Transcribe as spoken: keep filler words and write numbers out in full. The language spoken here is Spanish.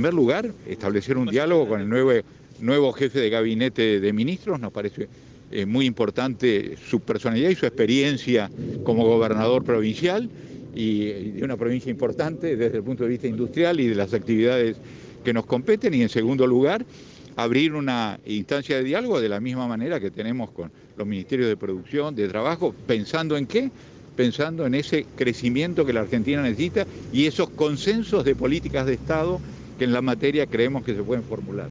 primer lugar, establecer un diálogo con el nuevo, nuevo jefe de gabinete de ministros. Nos parece eh, muy importante su personalidad y su experiencia como gobernador provincial y, y de una provincia importante desde el punto de vista industrial y de las actividades que nos competen. Y en segundo lugar, abrir una instancia de diálogo de la misma manera que tenemos con los ministerios de producción, de trabajo, pensando en qué, pensando en ese crecimiento que la Argentina necesita y esos consensos de políticas de Estado que en la materia creemos que se pueden formular.